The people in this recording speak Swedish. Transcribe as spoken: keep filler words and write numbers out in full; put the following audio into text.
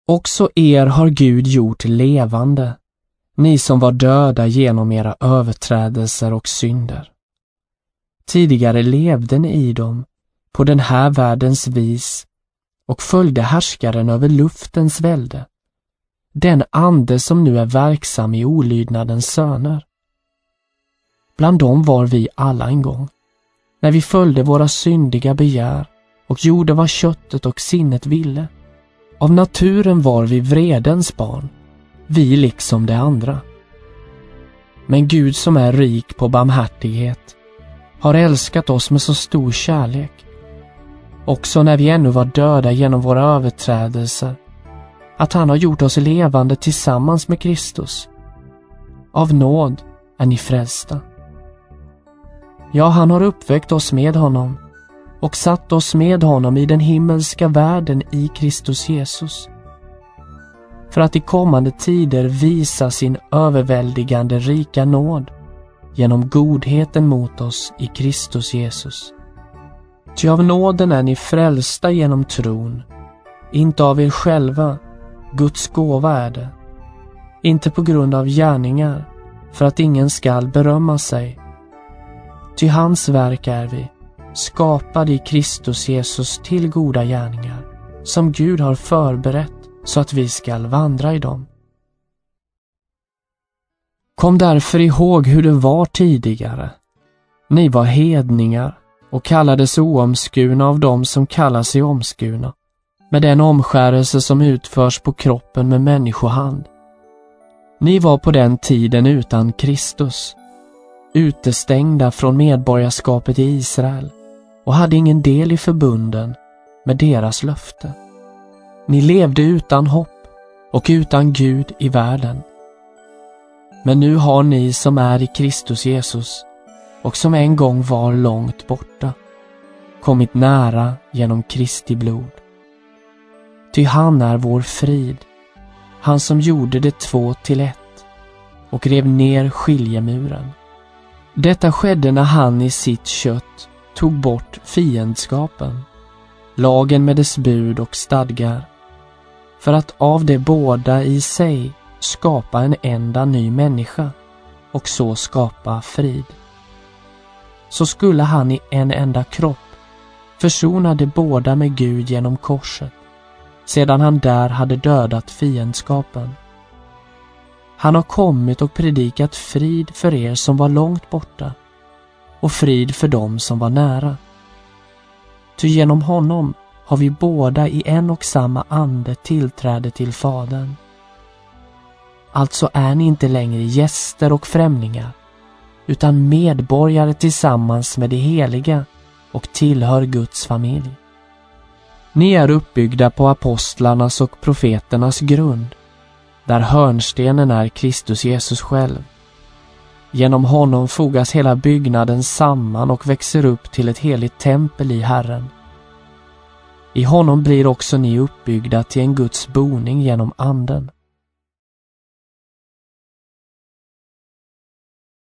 Också er har Gud gjort levande, ni som var döda genom era överträdelser och synder. Tidigare levde ni i dem på den här världens vis och följde härskaren över luftens välde, den ande som nu är verksam i olydnadens söner. Bland dem var vi alla en gång, när vi följde våra syndiga begär och gjorde vad köttet och sinnet ville. Av naturen var vi vredens barn, vi liksom de andra. Men Gud som är rik på barmhärtighet har älskat oss med så stor kärlek, också när vi ännu var döda genom våra överträdelser, att han har gjort oss levande tillsammans med Kristus. Av nåd är ni frälsta. Ja, han har uppväckt oss med honom och satt oss med honom i den himmelska världen i Kristus Jesus, för att i kommande tider visa sin överväldigande rika nåd genom godheten mot oss i Kristus Jesus. Ty av nåden är ni frälsta genom tron, inte av er själva, Guds gåva är det, inte på grund av gärningar, för att ingen skall berömma sig. Ty hans verk är vi, skapade i Kristus Jesus till goda gärningar, som Gud har förberett så att vi skall vandra i dem. Kom därför ihåg hur det var tidigare. Ni var hedningar och kallades oomskurna av dem som kallar sig omskurna, med den omskärelse som utförs på kroppen med människohand. Ni var på den tiden utan Kristus, utestängda från medborgarskapet i Israel och hade ingen del i förbunden med deras löfte. Ni levde utan hopp och utan Gud i världen. Men nu har ni som är i Kristus Jesus och som en gång var långt borta kommit nära genom Kristi blod. Ty han är vår frid, han som gjorde det två till ett och rev ner skiljemuren. Detta skedde när han i sitt kött tog bort fiendskapen, lagen med dess bud och stadgar, för att av det båda i sig skapa en enda ny människa och så skapa frid. Så skulle han i en enda kropp försona de båda med Gud genom korset, sedan han där hade dödat fiendskapen. Han har kommit och predikat frid för er som var långt borta och frid för dem som var nära. Ty genom honom har vi båda i en och samma ande tillträde till Fadern. Alltså är ni inte längre gäster och främlingar, utan medborgare tillsammans med de heliga och tillhör Guds familj. Ni är uppbyggda på apostlarnas och profeternas grund, där hörnstenen är Kristus Jesus själv. Genom honom fogas hela byggnaden samman och växer upp till ett heligt tempel i Herren. I honom blir också ni uppbyggda till en Guds boning genom anden.